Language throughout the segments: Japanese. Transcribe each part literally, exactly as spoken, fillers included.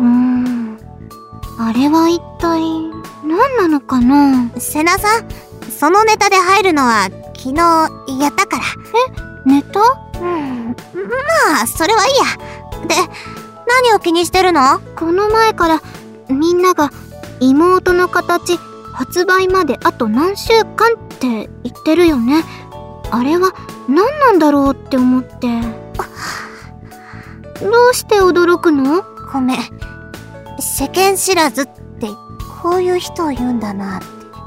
ーん、あれは一体何なのかな。 セナさん、そのネタで入るのは昨日やったから。 え、ネタ？ うん、まあそれはいいや。で、何を気にしてるの？ この前からみんなが妹の形発売まであと何週間って言ってるよね。あれは何なんだろうって思って。どうして驚くの？ ごめん。世間知らずってこういう人を言うんだなって。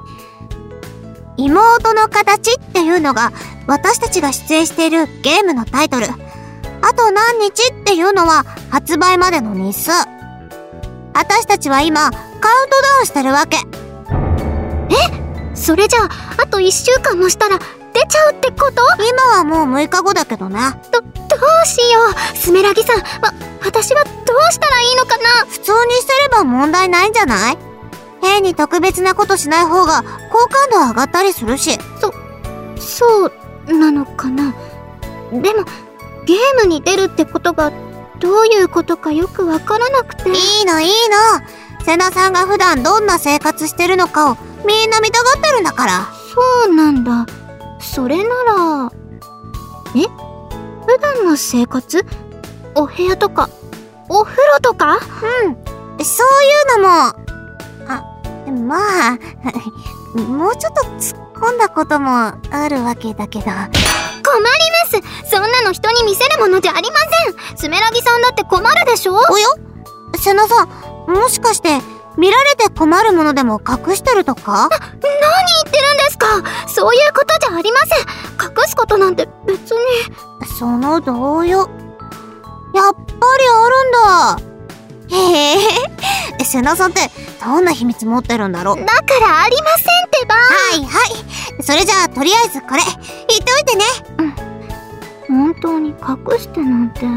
妹の形っていうのが私たちが出演しているゲームのタイトル。あと何日っていうのは発売までの日数。私たちは今カウントダウンしてるわけ。 え？それじゃああといっしゅうかんもしたら出ちゃうってこと？ 今はもうむいかごだけどね。 ど、どうしよう。スメラギさん、わ、私はどうしたらいいのかな？ 普通にしてれば問題ないんじゃない？変に特別なことしない方が好感度上がったりするし。 そ、そうなのかな。でも、ゲームに出るってことがどういうことかよくわからなくて。 いいのいいの。セナさんが普段どんな生活してるのかをみんな見たがってるんだから。 そうなんだ。それなら、え？普段の生活？お部屋とか、お風呂とか？ うん。そういうのも、あ、まあ、もうちょっと突っ込んだこともあるわけだけど。困ります。そんなの人に見せるものじゃありません。スメラギさんだって困るでしょ？ およ？セナさん、もしかして見られて困るものでも隠してるとか？ な、何言ってるんですか？そういうことじゃありません。隠すことなんて別に。 その動揺、やっぱりあるんだ。へえ、セナさんってどんな秘密持ってるんだろう。 だからありませんってば。 はいはい。それじゃあとりあえずこれ言っておいてね。 うん。本当に隠してなんて。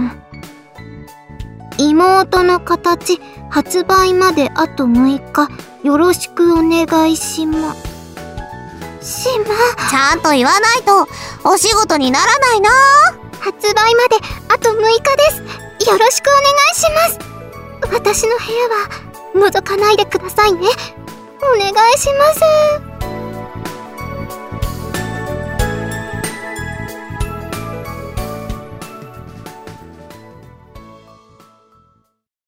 妹の形発売まであとむいかよろしくお願いしましまちゃんと言わないとお仕事にならないな。 発売まであとむいかです。よろしくお願いします。私の部屋は覗かないでくださいね。お願いします。